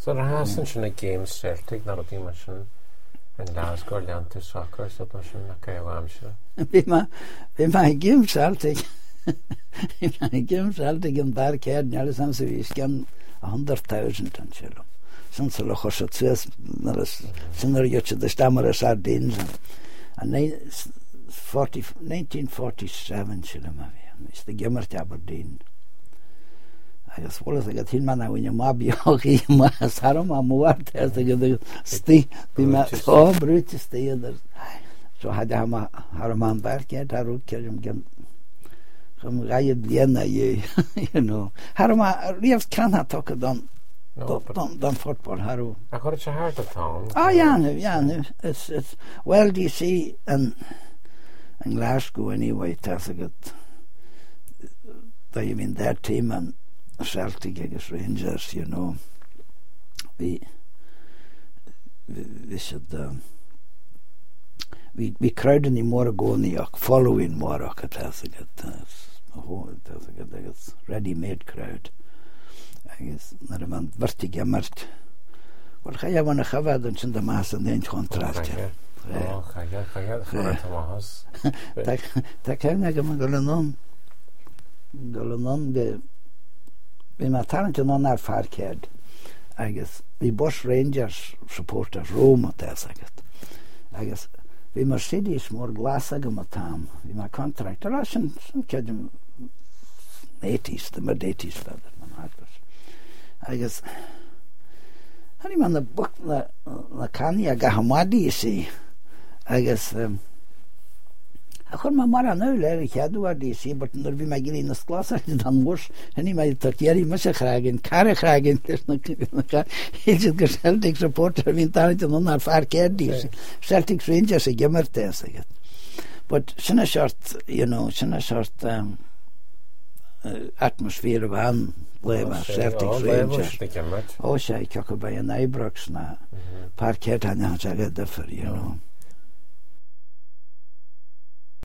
So there hasn't been a game Celtic, not a team machine. And Glasgow, Leanta, soccer, so there's a Kayamshire. Be my game Celtic. My game Celtic in Barcade, nearly some Scan 100,000 and chilo. Since the Lochos says, scenario to the Stammer Sardines and 1947 chilo. It's the Gimmer Aberdeen. I guess what is the tin man when you mabi hockey mas harama muart as the stay be ma so British stay there. So had haraman back yet haru kelim gen from Rayed Vienna you know. Harama Reeves can't talk on football haru. I got it a hard town. Oh yeah, it's well DC and Glasgow anyway, that's a good I mean that team and Celtic against Rangers, you know. We should we crowding in Moragoniak, following Morag at it's ready-made crowd. I guess not man vertige mart. Well, I want to have that in the mass and then contract. Oh, Thomas. That kind of going on be my talent on our far kid. I guess the Bush Rangers supporters Rome at that second. I guess we Mercedes more glass again we my contract. Russian kid 80s, the mid 80s better than that. I guess any man the book the Kanye Gahamadi you see. I guess I couldn't remember now, Larry Cadward, you see, but there'll be my getting the class done worse. And he might have Jerry Mushakragan, Carrakragan, he's just Celtic supporter. I mean, Tarleton on that far kid, Celtic Rangers, a gimmer test again. But Shinna short, you know, Shinna short atmosphere of an Lema, Celtic Rangers. Oh, say, Cockabay and Ibrox now. Parquet and I get differ, you know.